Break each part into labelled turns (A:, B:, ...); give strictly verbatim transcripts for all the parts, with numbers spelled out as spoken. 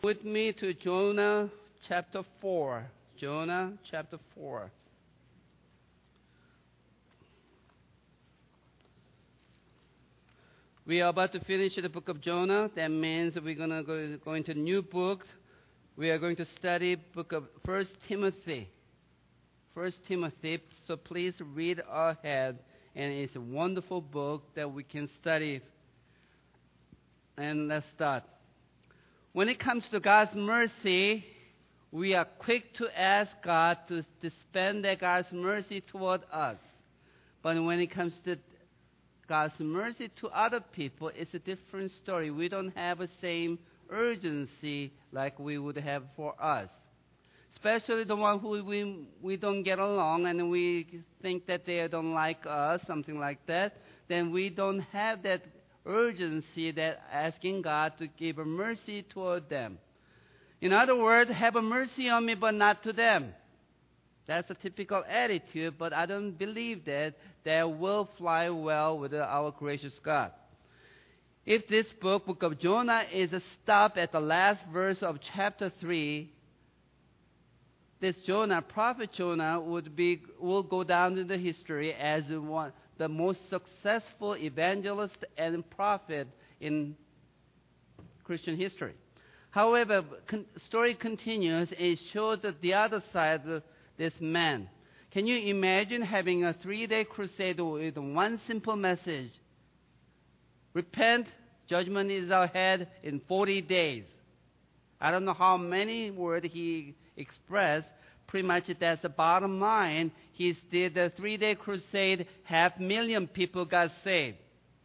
A: With me to Jonah chapter four. Jonah chapter four. We are about to finish the book of Jonah. That means we're going to go, go into a new book. We are going to study book of First Timothy. First Timothy. So please read ahead. And it's a wonderful book that we can study. And let's start. When it comes to God's mercy, we are quick to ask God to dispense God's mercy toward us. But when it comes to God's mercy to other people, it's a different story. We don't have the same urgency like we would have for us. Especially the one who we, we don't get along and we think that they don't like us, something like that, then we don't have that urgency that asking God to give a mercy toward them. In other words, have a mercy on me but not to them. That's a typical attitude, but I don't believe that that will fly well with our gracious God. If this book, book of Jonah, is a stop at the last verse of chapter three, this Jonah, prophet Jonah, would be will go down in the history as one the most successful evangelist and prophet in Christian history. However, the story continues and it shows that the other side of this man. Can you imagine having a three-day crusade with one simple message? Repent, judgment is ahead in forty days. I don't know how many words he expressed. Pretty much that's the bottom line. He did the three-day crusade. Half million people got saved.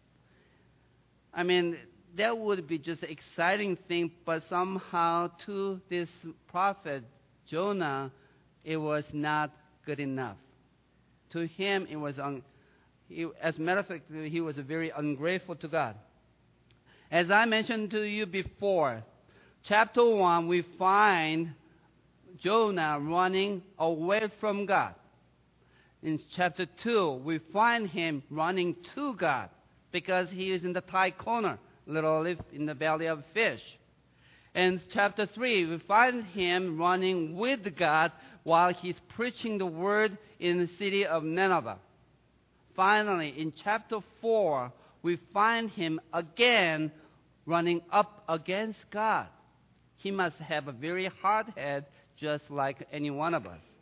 A: I mean, that would be just an exciting thing, but somehow to this prophet, Jonah, it was not good enough. To him, it was, un- he, as a matter of fact, he was very ungrateful to God. As I mentioned to you before, chapter one, we find Jonah running away from God. In chapter two, we find him running to God because he is in the tight corner, literally in the belly of a fish. In chapter three, we find him running with God while he's preaching the word in the city of Nineveh. Finally, in chapter four, we find him again running up against God. He must have a very hard head, just like any one of us.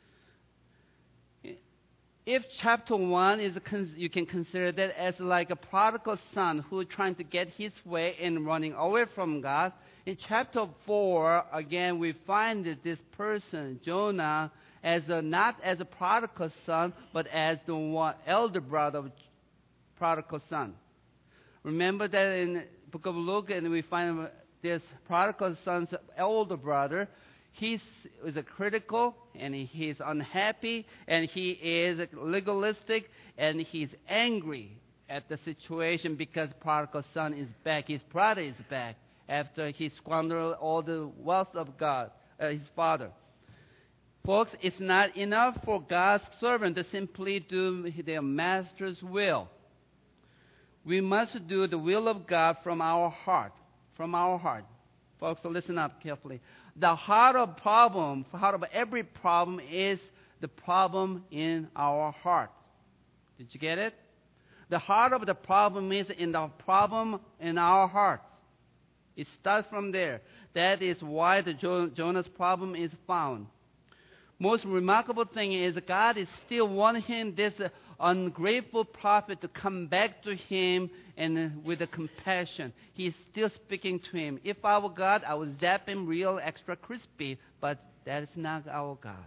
A: If chapter one is, you can consider that as like a prodigal son who is trying to get his way and running away from God. In chapter four, again, we find that this person, Jonah, as a, not as a prodigal son, but as the one, elder brother of prodigal son. Remember that in the book of Luke, and we find this prodigal son's elder brother. He is a critical, and he's unhappy, and he is legalistic, and he's angry at the situation because prodigal son is back. His brother is back after he squandered all the wealth of God, uh, his father. Folks, it's not enough for God's servant to simply do their master's will. We must do the will of God from our heart, from our heart. Folks, so listen up carefully. The heart of problem, heart of every problem is the problem in our heart. Did you get it? The heart of the problem is in the problem in our hearts. It starts from there. That is why the jo- Jonah's problem is found. Most remarkable thing is God is still wanting this uh, ungrateful prophet to come back to him and uh, with a compassion. He's still speaking to him. If I were God, I would zap him real extra crispy, but that is not our God.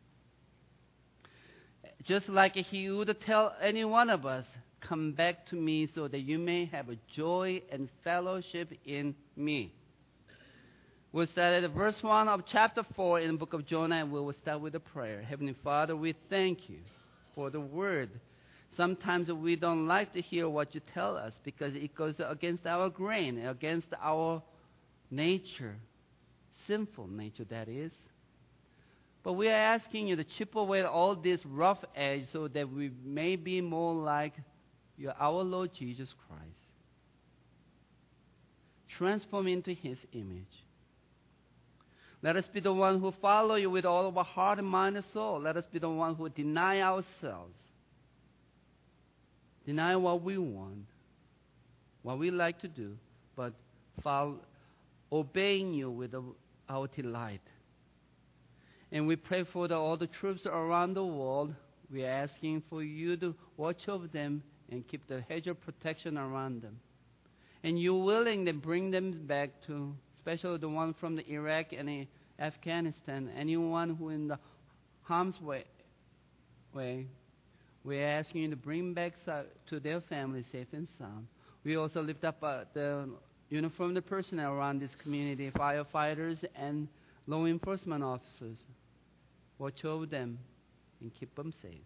A: Just like he would tell any one of us, come back to me so that you may have a joy and fellowship in me. We'll start at verse one of chapter four in the book of Jonah, and we will start with a prayer. Heavenly Father, we thank you for the word. Sometimes we don't like to hear what you tell us because it goes against our grain, against our nature, sinful nature, that is. But we are asking you to chip away all this rough edge so that we may be more like your, our Lord Jesus Christ. Transform into his image. Let us be the one who follow you with all of our heart and mind and soul. Let us be the one who deny ourselves. Deny what we want, what we like to do, but follow, obeying you with our delight. And we pray for the, all the troops around the world. We are asking for you to watch over them and keep the hedge of protection around them. And you're willing to bring them back to, especially the one from the Iraq and Afghanistan, anyone who in the harm's way, way we're asking you to bring back to their families safe and sound. We also lift up uh, the uniformed personnel around this community, firefighters and law enforcement officers. Watch over them and keep them safe.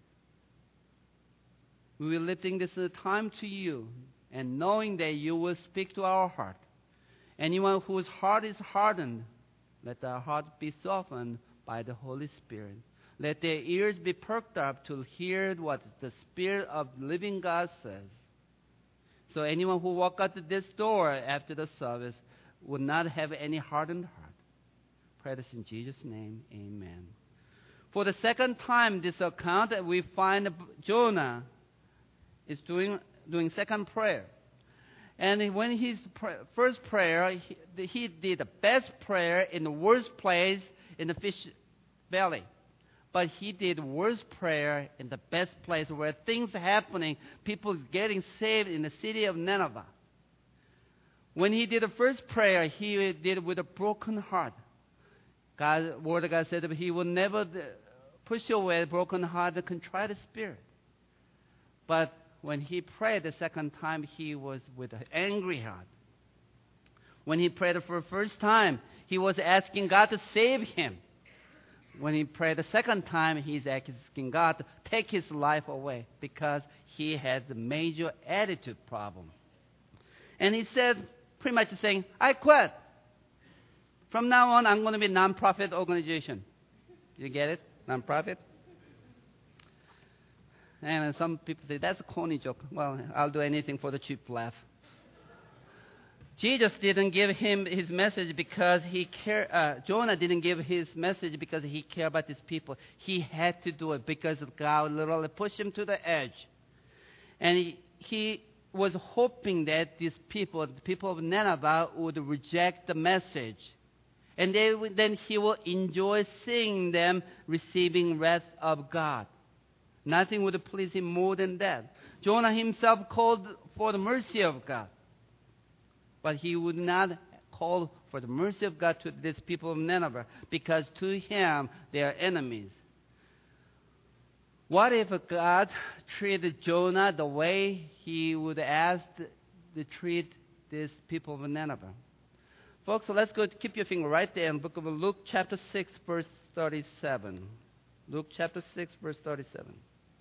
A: We will lifting this time to you and knowing that you will speak to our heart. Anyone whose heart is hardened, let their heart be softened by the Holy Spirit. Let their ears be perked up to hear what the Spirit of the living God says. So anyone who walk out this door after the service would not have any hardened heart. Pray this in Jesus' name, amen. For the second time, this account, we find Jonah is doing doing second prayer. And when his pr- first prayer, he, he did the best prayer in the worst place in the fish belly. But he did worst prayer in the best place where things are happening, people getting saved in the city of Nineveh. When he did the first prayer, he did it with a broken heart. God, Word of God said that he will never push away a broken heart, a contrite spirit. But when he prayed the second time, he was with an angry heart. When he prayed for the first time, he was asking God to save him. When he prayed the second time, he's asking God to take his life away because he has a major attitude problem. And he said, pretty much saying, I quit. From now on, I'm going to be a non-profit organization. You get it? Non-profit? And some people say, that's a corny joke. Well, I'll do anything for the cheap laugh. Jesus didn't give him his message because he cared. Uh, Jonah didn't give his message because he cared about his people. He had to do it because God literally pushed him to the edge. And he, he was hoping that these people, the people of Nineveh, would reject the message. And they would, then he will enjoy seeing them receiving wrath of God. Nothing would please him more than that. Jonah himself called for the mercy of God. But he would not call for the mercy of God to these people of Nineveh because to him they are enemies. What if God treated Jonah the way he would ask to treat these people of Nineveh? Folks, so let's go. Keep your finger right there in the book of Luke chapter six, verse thirty-seven. Luke chapter six, verse thirty-seven.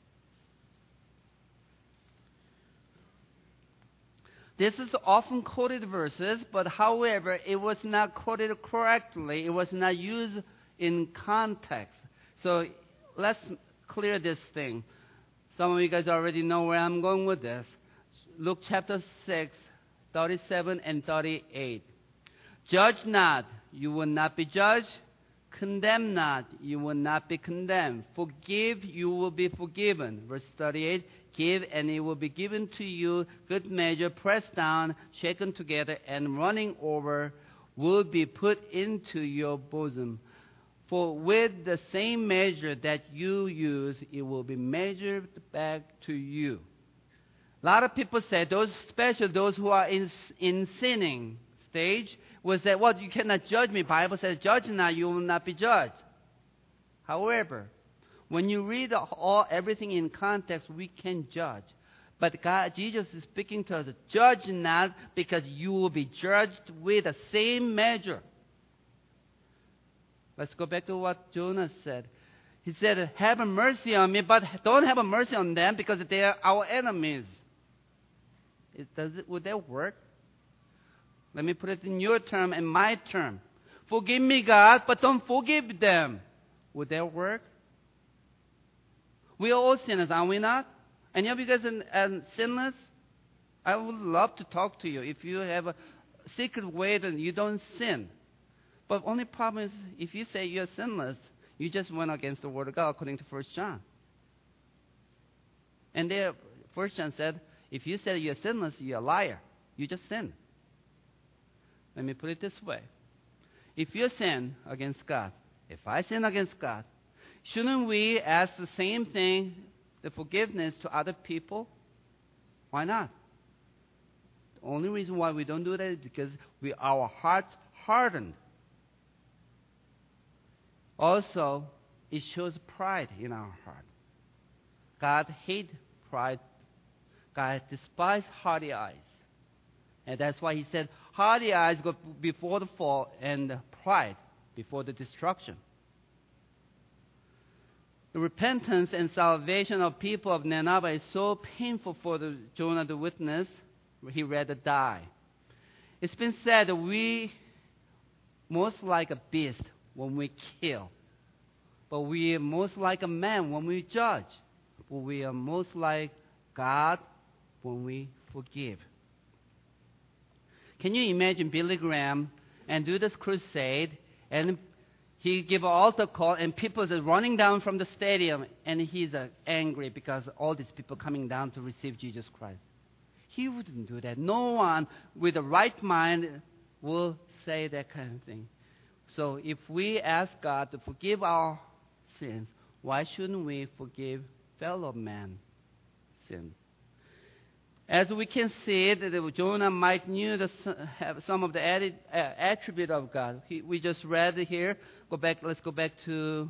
A: This is often quoted verses, but however, it was not quoted correctly. It was not used in context. So let's clear this thing. Some of you guys already know where I'm going with this. Luke chapter six, thirty-seven and thirty-eight. Judge not, you will not be judged. Condemn not, you will not be condemned. Forgive, you will be forgiven. Verse thirty-eight. Give, and it will be given to you. Good measure, pressed down, shaken together, and running over, will be put into your bosom. For with the same measure that you use, it will be measured back to you. A lot of people say, those, especially those who are in, in sinning stage, will say, well, you cannot judge me. Bible says, judge not, you will not be judged. However, when you read all everything in context, we can judge. But God, Jesus is speaking to us, judge not, because you will be judged with the same measure. Let's go back to what Jonah said. He said, have mercy on me, but don't have mercy on them because they are our enemies. It, does it, would that work? Let me put it in your term and my term. Forgive me, God, but don't forgive them. Would that work? We are all sinners, are we not? Any of you guys are, are sinless? I would love to talk to you. If you have a secret way that you don't sin. But only problem is if you say you're sinless, you just went against the word of God according to First John. And there, First John said, if you say you're sinless, you're a liar. You just sin. Let me put it this way. If you sin against God, if I sin against God, shouldn't we ask the same thing, the forgiveness to other people? Why not? The only reason why we don't do that is because we, our hearts hardened. Also, it shows pride in our heart. God hates pride. God despises haughty eyes. And that's why he said, haughty eyes go before the fall and pride before the destruction. The repentance and salvation of people of Nineveh is so painful for the Jonah to witness, he rather die. It's been said that we most like a beast when we kill, but we are most like a man when we judge, but we are most like God when we forgive. Can you imagine Billy Graham and do this crusade, and he give an altar call, and people are running down from the stadium, and he's uh, angry because all these people coming down to receive Jesus Christ? He wouldn't do that. No one with the right mind will say that kind of thing. So if we ask God to forgive our sins, why shouldn't we forgive fellow man's sins? As we can see, that Jonah might knew the, have some of the added, uh, attribute of God. He, we just read here. Go back. Let's go back to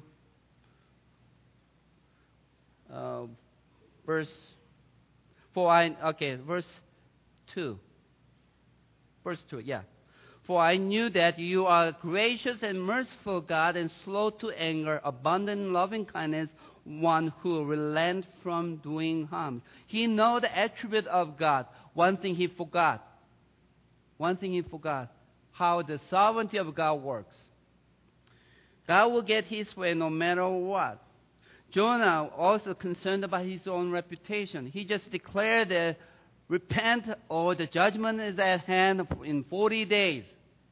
A: uh, verse four. I, okay, verse two. Verse two. Yeah. For I knew that you are gracious and merciful God, and slow to anger, abundant in loving kindness, one who relents from doing harm. He knows the attribute of God. One thing he forgot. One thing he forgot. How the sovereignty of God works. God will get his way no matter what. Jonah also concerned about his own reputation. He just declared that repent or the judgment is at hand in forty days.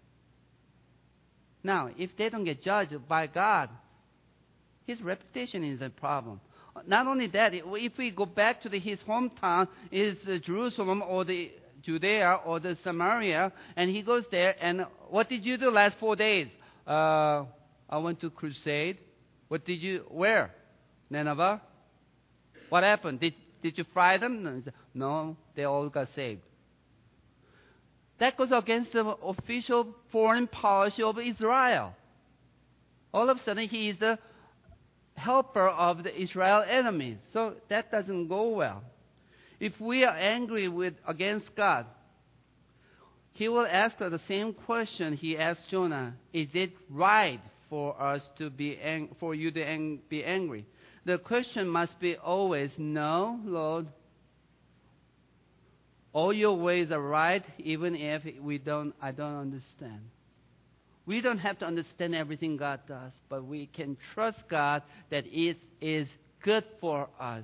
A: Now, if they don't get judged by God, his reputation is a problem. Not only that, if we go back to the, his hometown, is Jerusalem or the Judea or the Samaria, and he goes there, and what did you do last four days? Uh, I went to crusade. What did you, where? Nineveh? What happened? Did, did you fry them? No, they all got saved. That goes against the official foreign policy of Israel. All of a sudden, he is the helper of the Israel enemies. So that doesn't go well. If we are angry with against God, he will ask us the same question he asked Jonah. Is it right for us to be ang- for you to ang- be angry? The question must be always, no, Lord. All your ways are right, even if we don't. I don't understand. We don't have to understand everything God does, but we can trust God that it is good for us.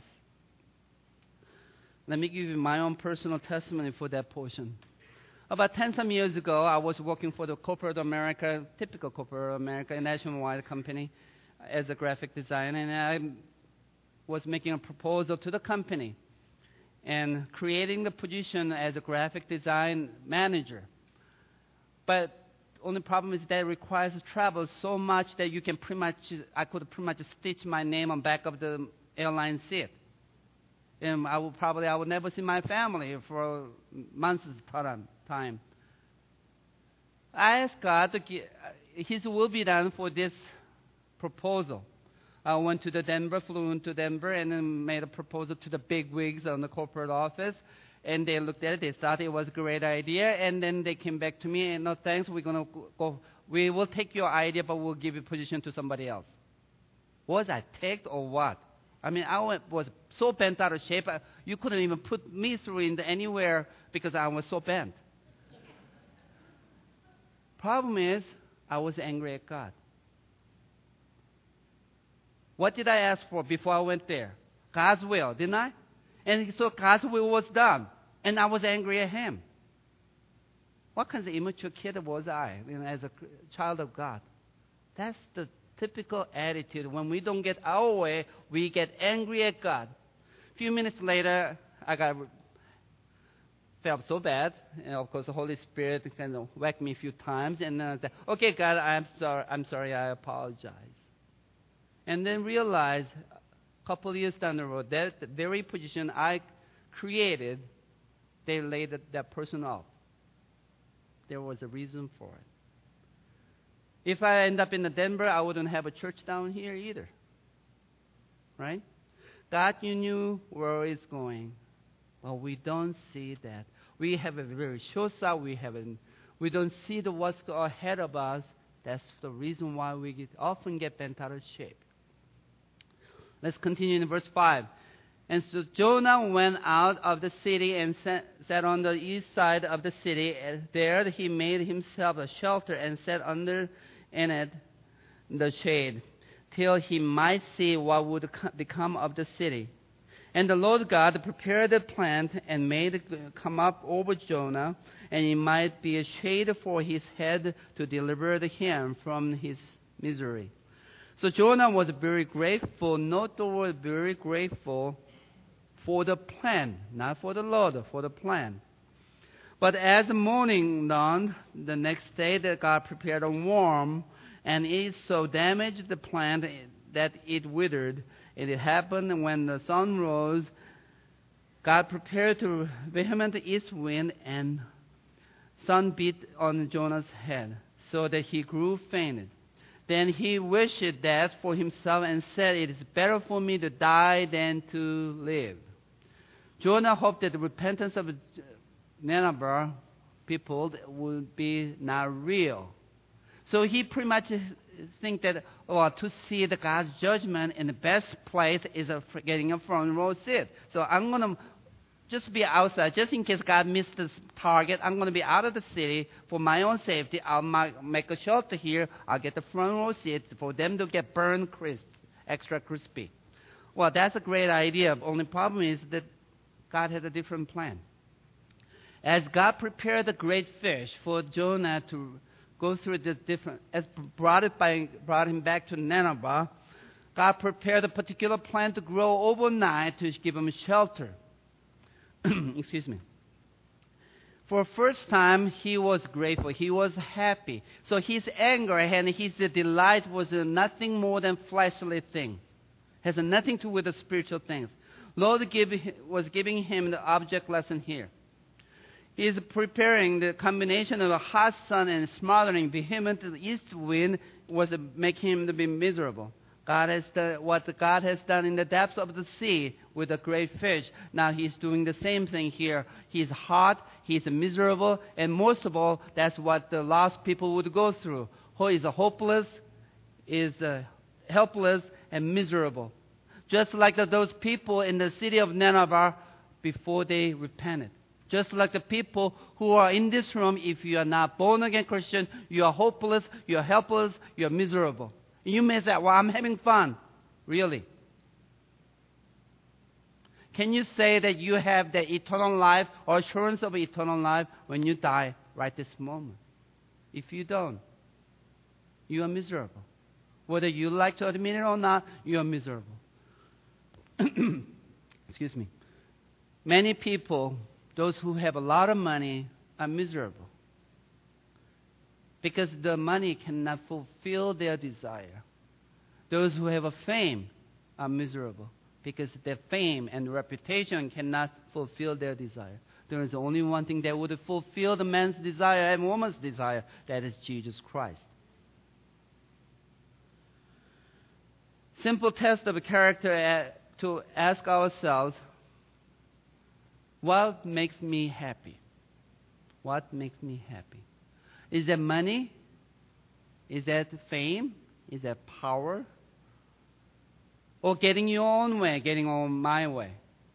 A: Let me give you my own personal testimony for that portion. About ten some years ago, I was working for the corporate America, typical corporate America, a nationwide company, as a graphic designer, and I was making a proposal to the company and creating the position as a graphic design manager. But only problem is that it requires travel so much that you can pretty much, I could pretty much stitch my name on back of the airline seat. And I will probably, I will never see my family for months of time. I asked God to give, His will be done for this proposal. I went to the Denver, flew into Denver, and then made a proposal to the big wigs on the corporate office. And they looked at it. They thought it was a great idea. And then they came back to me and, no, thanks. We're going to go. We will take your idea, but we'll give you position to somebody else. Was I ticked or what? I mean, I was so bent out of shape. You couldn't even put me through in anywhere because I was so bent. Problem is, I was angry at God. What did I ask for before I went there? God's will, didn't I? And so God's will was done. And I was angry at Him. What kind of immature kid was I, you know, as a child of God? That's the typical attitude. When we don't get our way, we get angry at God. A few minutes later, I got felt so bad, and of course the Holy Spirit kind of whacked me a few times, and then I said, "Okay, God, I'm sorry. I'm sorry. I apologize." And then realize, a couple of years down the road, that the very position I created, they laid that, that person off. There was a reason for it. If I end up in Denver, I wouldn't have a church down here either. Right? God, you knew where it's going. But we don't see that. We have a very short sight. We haven't. We don't see the what's ahead of us. That's the reason why we get, often get bent out of shape. Let's continue in verse five. And so Jonah went out of the city and sat on the east side of the city. There he made himself a shelter and sat under in it the shade, till he might see what would become of the city. And the Lord God prepared the plant and made it come up over Jonah, and it might be a shade for his head to deliver him from his misery. So Jonah was very grateful, not the word very grateful, for the plant, not for the Lord, for the plant. But as the morning dawned, the next day that God prepared a worm, and it so damaged the plant that it withered. It happened when the sun rose, God prepared a vehement east wind, and sun beat on Jonah's head, so that he grew fainted. Then he wished death for himself and said, "It is better for me to die than to live." Jonah hoped that the repentance of Nineveh people would be not real. So he pretty much think that, well, to see the God's judgment in the best place is a, getting a front row seat. So I'm going to just be outside, just in case God missed this target. I'm going to be out of the city for my own safety. I'll make a shelter here. I'll get the front row seat for them to get burned crisp, extra crispy. Well, that's a great idea. Only problem is that God had a different plan. As God prepared the great fish for Jonah to go through the different, as brought it by, brought him back to Nineveh, God prepared a particular plant to grow overnight to give him shelter. Excuse me. For the first time, he was grateful. He was happy. So his anger and his delight was nothing more than fleshly things. Has nothing to do with the spiritual things. Lord give, was giving him the object lesson here. He is preparing the combination of a hot sun and smothering vehement east wind was making him to be miserable. God has done what God has done in the depths of the sea with a great fish. Now he's doing the same thing here. He's hot, he's miserable, and most of all, that's what the lost people would go through. Who is hopeless, is uh, helpless, and miserable. Just like the, those people in the city of Nineveh before they repented. Just like the people who are in this room, if you are not born-again Christian, you are hopeless, you are helpless, you are miserable. You may say, well, I'm having fun. Really? Can you say that you have the eternal life or assurance of eternal life when you die right this moment? If you don't, you are miserable. Whether you like to admit it or not, you are miserable. Excuse me. Many people, those who have a lot of money, are miserable because the money cannot fulfill their desire. Those who have a fame are miserable because their fame and reputation cannot fulfill their desire. There is only one thing that would fulfill the man's desire and woman's desire, that is Jesus Christ. Simple test of character to ask ourselves, what makes me happy? What makes me happy? Is that money? Is that fame? Is that power? Or getting your own way, getting on my way?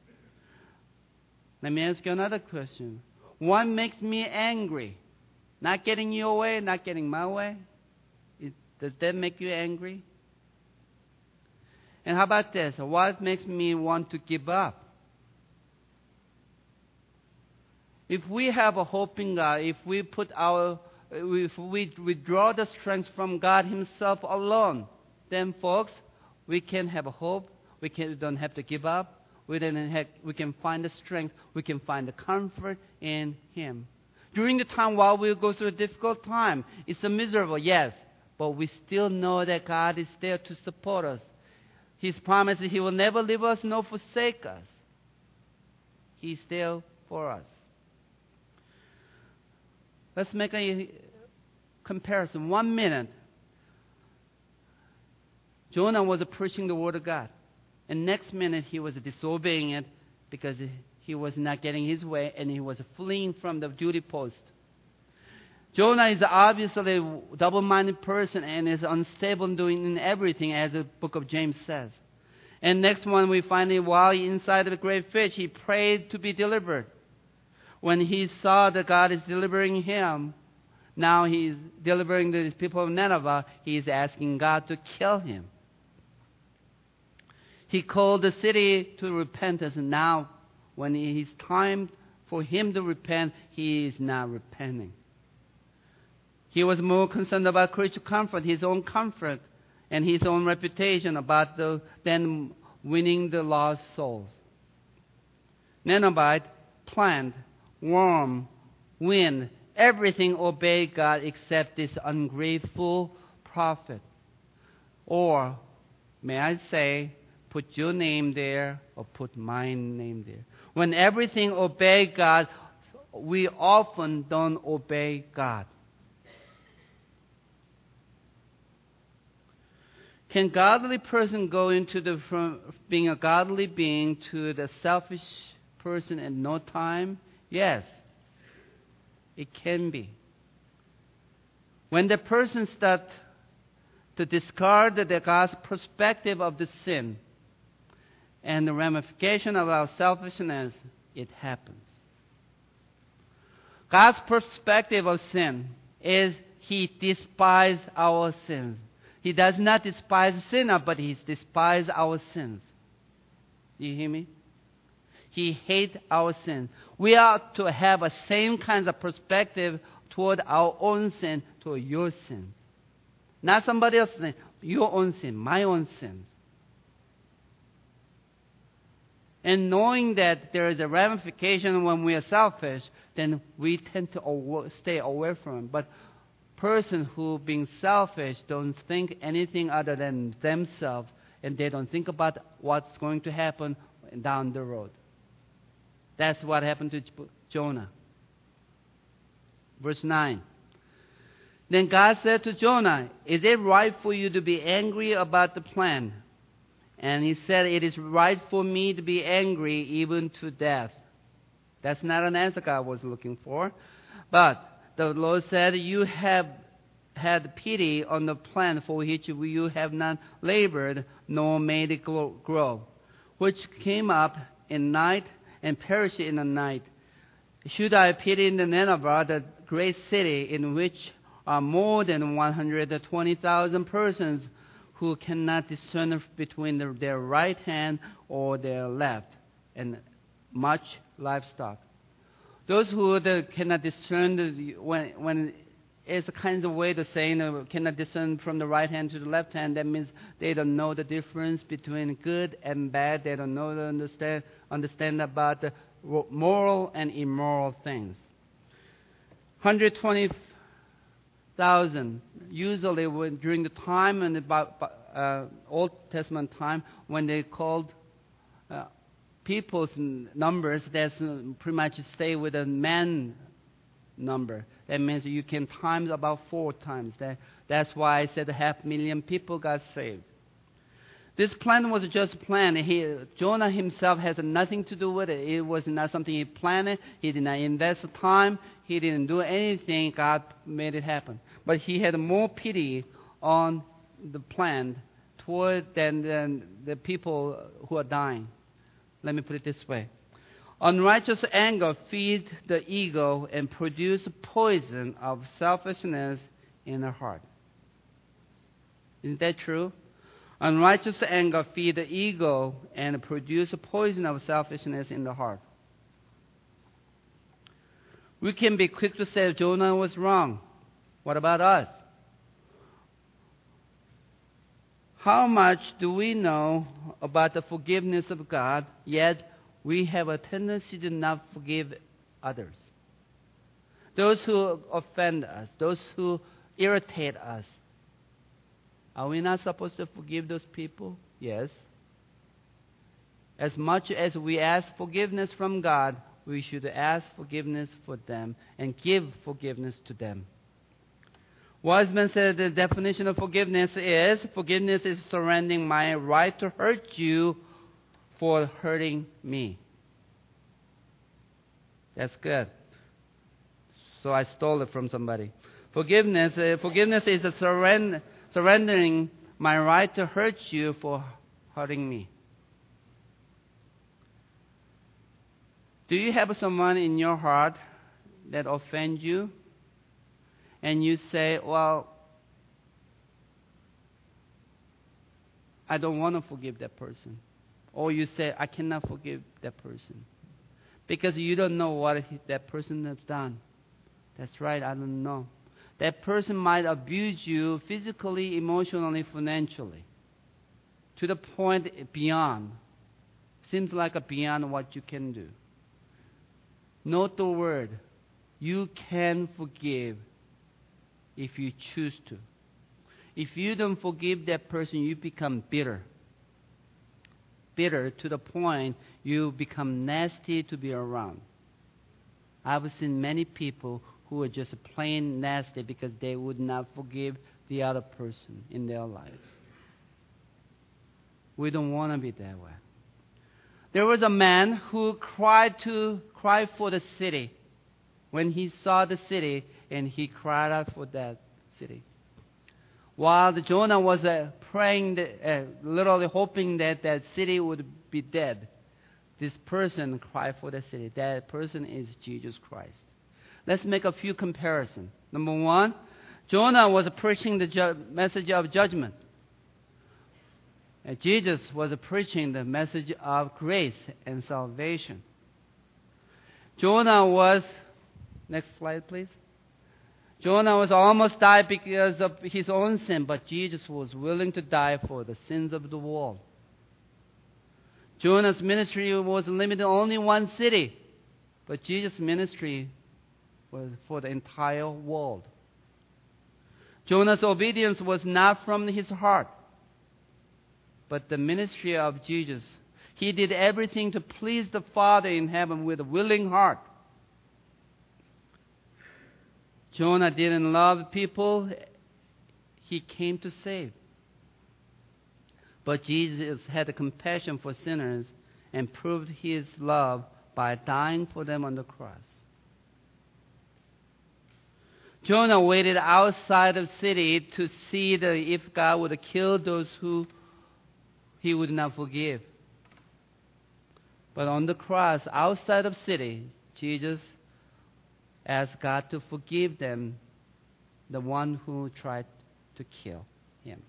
A: Let me ask you another question. What makes me angry? Not getting your way, not getting my way? It, does that make you angry? And how about this? What makes me want to give up? If we have a hope in God, if we put our, if we withdraw the strength from God Himself alone, then folks, we can have a hope. We can we don't have to give up. We don't have, we can find the strength. We can find the comfort in Him. During the time while we go through a difficult time, it's a miserable, yes, but we still know that God is there to support us. His promise is He will never leave us nor forsake us. He's there for us. Let's make a comparison. One minute, Jonah was preaching the word of God. And next minute, he was disobeying it because he was not getting his way and he was fleeing from the duty post. Jonah is obviously a double-minded person and is unstable in doing everything, as the book of James says. And next one, we find it while inside the great fish, he prayed to be delivered. When he saw that God is delivering him, now he's delivering the people of Nineveh, he's asking God to kill him. He called the city to repentance, and now when it's time for him to repent, he is not repenting. He was more concerned about creature comfort, his own comfort, and his own reputation about the, than winning the lost souls. Ninevite planned, worm, wind, everything obeyed God except this ungrateful prophet. Or, may I say, put your name there or put my name there. When everything obeys God, we often don't obey God. Can a godly person go into the from being a godly being to the selfish person in no time? Yes, it can be. When the person starts to discard the God's perspective of the sin and the ramification of our selfishness, it happens. God's perspective of sin is He despises our sins. He does not despise the sinner, but He despises our sins. Do you hear me? He hates our sins. We are to have a same kind of perspective toward our own sin, toward your sins. Not somebody else's sin, your own sin, my own sins. And knowing that there is a ramification when we are selfish, then we tend to stay away from it. But person who being selfish don't think anything other than themselves, and they don't think about what's going to happen down the road. That's what happened to Jonah. Verse nine. Then God said to Jonah, "Is it right for you to be angry about the plan?" And he said, "It is right for me to be angry even to death." That's not an answer God was looking for. But the Lord said, "You have had pity on the plant for which you have not labored, nor made it grow, which came up in night and perished in the night. Should I pity the Nineveh, the great city in which are more than one hundred twenty thousand persons who cannot discern between their right hand or their left, and much livestock?" Those who cannot discern, the, when, when it's a kind of way to say, you know, cannot discern from the right hand to the left hand, that means they don't know the difference between good and bad. They don't know the understand, understand about the moral and immoral things. one hundred twenty thousand, usually when, during the time in the uh, Old Testament time, when they called uh, people's numbers, that's pretty much stay with a man number. That means you can times about four times. That, that's why I said half million people got saved. This plan was just a plan. He, Jonah himself has nothing to do with it. It was not something he planned. He did not invest time. He didn't do anything. God made it happen. But he had more pity on the plan toward than, than the people who are dying. Let me put it this way. Unrighteous anger feeds the ego and produces poison of selfishness in the heart. Isn't that true? Unrighteous anger feeds the ego and produces poison of selfishness in the heart. We can be quick to say Jonah was wrong. What about us? How much do we know about the forgiveness of God, yet we have a tendency to not forgive others? Those who offend us, those who irritate us. Are we not supposed to forgive those people? Yes. As much as we ask forgiveness from God, we should ask forgiveness for them and give forgiveness to them. Wiseman said the definition of forgiveness is, forgiveness is surrendering my right to hurt you for hurting me. That's good. So I stole it from somebody. Forgiveness, uh, forgiveness is a surrender, surrendering my right to hurt you for hurting me. Do you have someone in your heart that offends you? And you say, well, I don't want to forgive that person. Or you say, I cannot forgive that person. Because you don't know what that person has done. That's right, I don't know. That person might abuse you physically, emotionally, financially. To the point beyond. Seems like a beyond what you can do. Note the word. You can forgive if you choose to. If you don't forgive that person, you become bitter. Bitter to the point you become nasty to be around. I've seen many people who are just plain nasty because they would not forgive the other person in their lives. We don't want to be that way. There was a man who cried to cry for the city. When he saw the city, and he cried out for that city. While the Jonah was uh, praying, that, uh, literally hoping that that city would be dead, this person cried for the city. That person is Jesus Christ. Let's make a few comparisons. Number one, Jonah was preaching the ju- message of judgment. And Jesus was preaching the message of grace and salvation. Jonah was, next slide please. Jonah was almost died because of his own sin, but Jesus was willing to die for the sins of the world. Jonah's ministry was limited to only one city, but Jesus' ministry was for the entire world. Jonah's obedience was not from his heart, but the ministry of Jesus. He did everything to please the Father in heaven with a willing heart. Jonah didn't love people he came to save. But Jesus had compassion for sinners and proved his love by dying for them on the cross. Jonah waited outside of the city to see the, if God would kill those who he would not forgive. But on the cross, outside of the city, Jesus asked God to forgive them, the one who tried to kill him.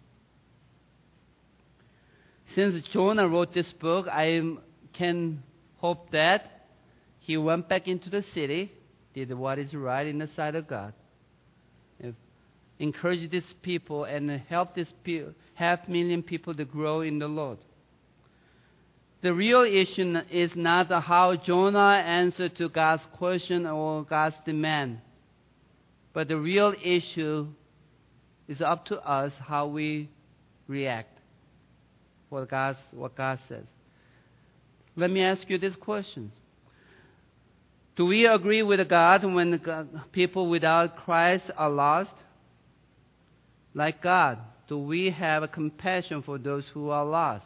A: Since Jonah wrote this book, I can hope that he went back into the city, did what is right in the sight of God, encouraged these people, and helped this pe- half million people to grow in the Lord. The real issue is not how Jonah answered to God's question or God's demand, but the real issue is up to us how we react for God's, what God says. Let me ask you these questions. Do we agree with God when God, people without Christ are lost? Like God, do we have a compassion for those who are lost?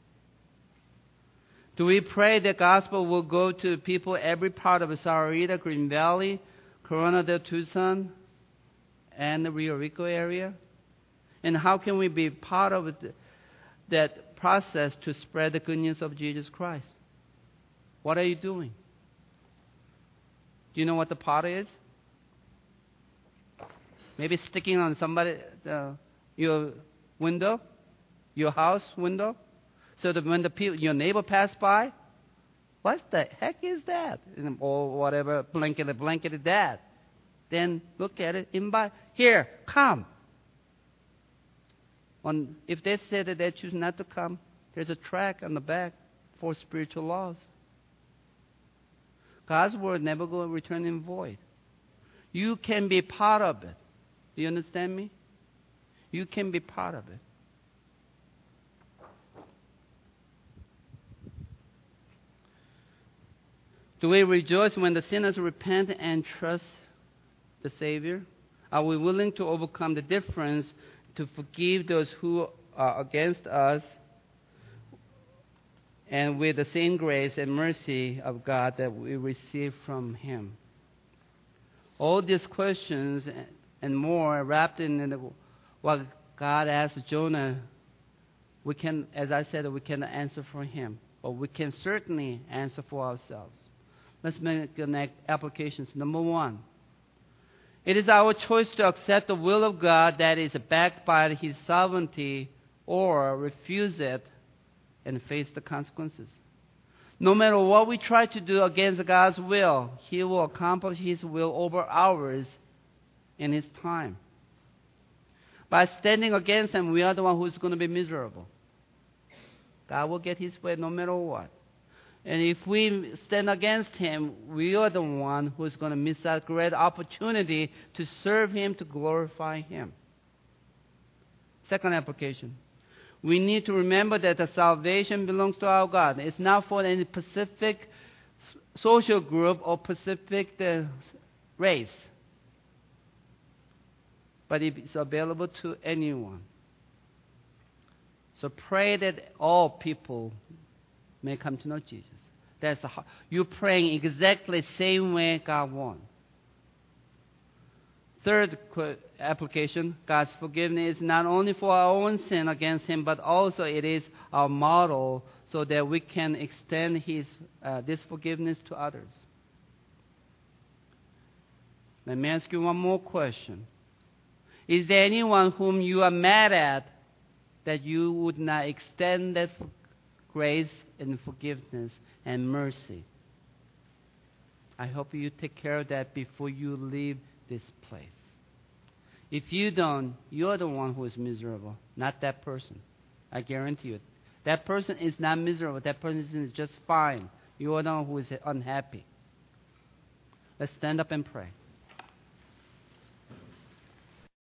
A: Do we pray the gospel will go to people every part of Sahuarita, Green Valley, Corona del Tucson, and the Rio Rico area? And how can we be part of the, that process to spread the good news of Jesus Christ? What are you doing? Do you know what the part is? Maybe sticking on somebody, uh, your window, your house window, so that when the people, your neighbor pass by, What the heck is that? Or whatever, blanket, blanket that. Then look at it, invite, here, come. On, if they say that they choose not to come, there's a track on the back for spiritual laws. God's word never go return in void. You can be part of it. Do you understand me? You can be part of it. Do we rejoice when the sinners repent and trust the Savior? Are we willing to overcome the difference to forgive those who are against us and with the same grace and mercy of God that we receive from Him? All these questions and more wrapped in what God asked Jonah, we can, as I said, we cannot answer for him, but we can certainly answer for ourselves. Let's make the applications. Number one, it is our choice to accept the will of God that is backed by His sovereignty or refuse it and face the consequences. No matter what we try to do against God's will, He will accomplish His will over ours in His time. By standing against Him, we are the one who's going to be miserable. God will get His way no matter what. And if we stand against Him, we are the one who's going to miss out great opportunity to serve Him, to glorify Him. Second application. We need to remember that the salvation belongs to our God. It's not for any specific social group or specific uh, race. But it's available to anyone. So pray that all people may come to know Jesus. That's a, you're praying exactly the same way God wants. Third application, God's forgiveness is not only for our own sin against Him, but also it is our model so that we can extend His uh, this forgiveness to others. Let me ask you one more question. Is there anyone whom you are mad at that you would not extend that grace and forgiveness and mercy? I hope you take care of that before you leave this place. If you don't, you're the one who is miserable, not that person. I guarantee you. That person is not miserable. That person is just fine. You are the one who is unhappy. Let's stand up and pray.